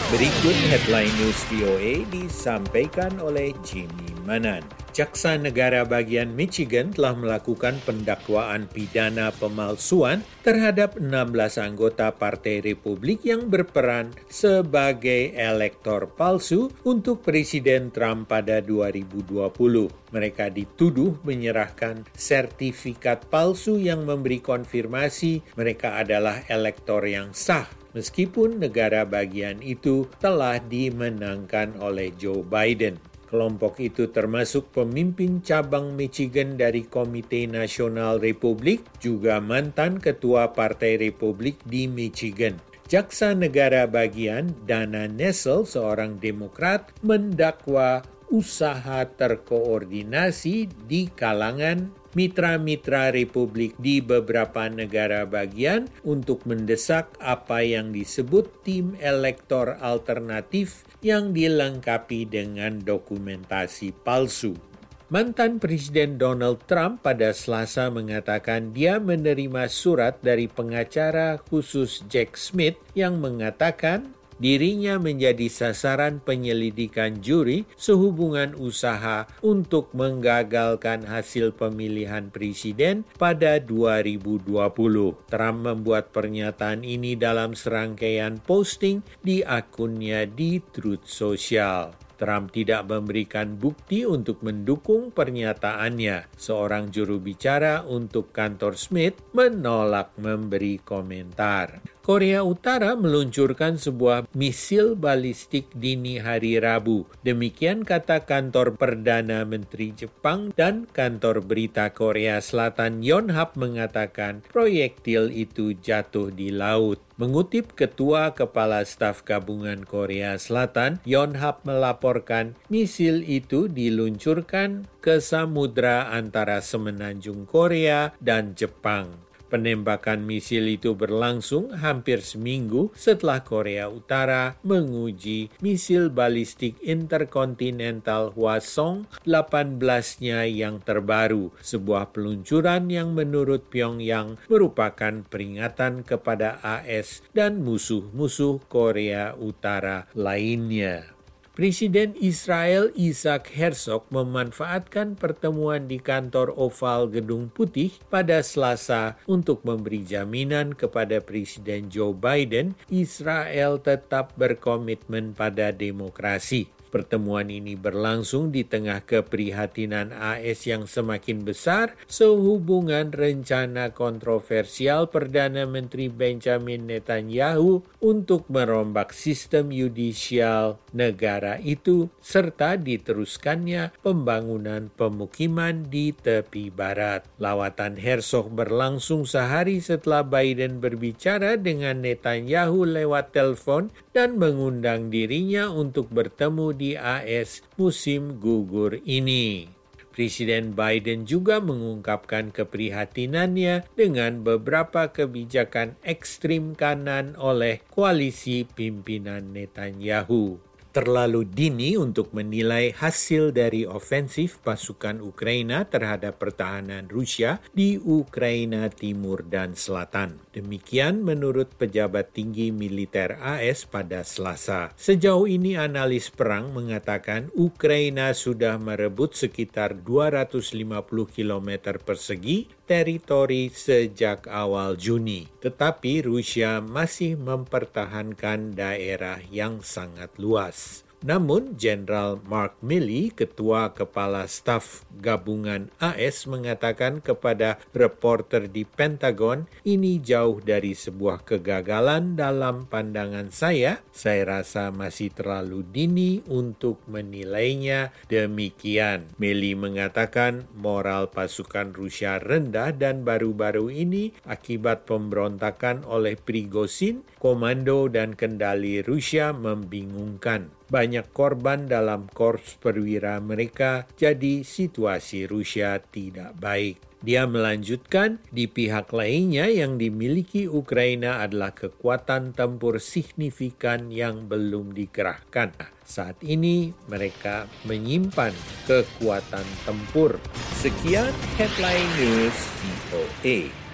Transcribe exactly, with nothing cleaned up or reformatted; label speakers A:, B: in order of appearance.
A: Berikut headline news V O A disampaikan oleh Jimmy Manan. Jaksa Negara bagian Michigan telah melakukan pendakwaan pidana pemalsuan terhadap enam belas anggota Partai Republik yang berperan sebagai elektor palsu untuk Presiden Trump pada dua ribu dua puluh. Mereka dituduh menyerahkan sertifikat palsu yang memberi konfirmasi mereka adalah elektor yang sah, meskipun negara bagian itu telah dimenangkan oleh Joe Biden. Kelompok itu termasuk pemimpin cabang Michigan dari Komite Nasional Republik, juga mantan ketua Partai Republik di Michigan. Jaksa Negara bagian Dana Nessel, seorang Demokrat, mendakwa usaha terkoordinasi di kalangan mitra-mitra Republik di beberapa negara bagian untuk mendesak apa yang disebut tim elektor alternatif yang dilengkapi dengan dokumentasi palsu. Mantan Presiden Donald Trump pada Selasa mengatakan dia menerima surat dari pengacara khusus Jack Smith yang mengatakan dirinya menjadi sasaran penyelidikan juri sehubungan usaha untuk menggagalkan hasil pemilihan presiden pada dua ribu dua puluh. Trump membuat pernyataan ini dalam serangkaian posting di akunnya di Truth Social. Trump tidak memberikan bukti untuk mendukung pernyataannya. Seorang juru bicara untuk kantor Smith menolak memberi komentar. Korea Utara meluncurkan sebuah misil balistik dini hari Rabu. Demikian kata kantor Perdana Menteri Jepang, dan kantor berita Korea Selatan Yonhap mengatakan proyektil itu jatuh di laut. Mengutip Ketua Kepala Staf Gabungan Korea Selatan, Yonhap melaporkan misil itu diluncurkan ke samudra antara semenanjung Korea dan Jepang. Penembakan misil itu berlangsung hampir seminggu setelah Korea Utara menguji misil balistik interkontinental Hwasong delapan belas-nya yang terbaru, sebuah peluncuran yang menurut Pyongyang merupakan peringatan kepada A S dan musuh-musuh Korea Utara lainnya. Presiden Israel Isaac Herzog memanfaatkan pertemuan di kantor Oval Gedung Putih pada Selasa untuk memberi jaminan kepada Presiden Joe Biden Israel tetap berkomitmen pada demokrasi. Pertemuan ini berlangsung di tengah keprihatinan A S yang semakin besar sehubungan rencana kontroversial Perdana Menteri Benjamin Netanyahu untuk merombak sistem yudisial negara itu serta diteruskannya pembangunan pemukiman di tepi barat. Lawatan Herzog berlangsung sehari setelah Biden berbicara dengan Netanyahu lewat telepon dan mengundang dirinya untuk bertemu di A S musim gugur ini. Presiden Biden juga mengungkapkan keprihatinannya dengan beberapa kebijakan ekstrim kanan oleh koalisi pimpinan Netanyahu. Terlalu dini untuk menilai hasil dari ofensif pasukan Ukraina terhadap pertahanan Rusia di Ukraina Timur dan Selatan. Demikian menurut pejabat tinggi militer A S pada Selasa. Sejauh ini analis perang mengatakan Ukraina sudah merebut sekitar dua ratus lima puluh kilometer persegi teritori sejak awal Juni. Tetapi Rusia masih mempertahankan daerah yang sangat luas. Namun, Jenderal Mark Milley, Ketua Kepala Staf Gabungan A S, mengatakan kepada reporter di Pentagon, ini jauh dari sebuah kegagalan dalam pandangan saya. Saya rasa masih terlalu dini untuk menilainya demikian. Milley mengatakan moral pasukan Rusia rendah dan baru-baru ini akibat pemberontakan oleh Prigozhin, komando dan kendali Rusia membingungkan. Banyak korban dalam korps perwira mereka, jadi situasi Rusia tidak baik. Dia melanjutkan, di pihak lainnya yang dimiliki Ukraina adalah kekuatan tempur signifikan yang belum dikerahkan. Saat ini mereka menyimpan kekuatan tempur. Sekian Headline News V O A.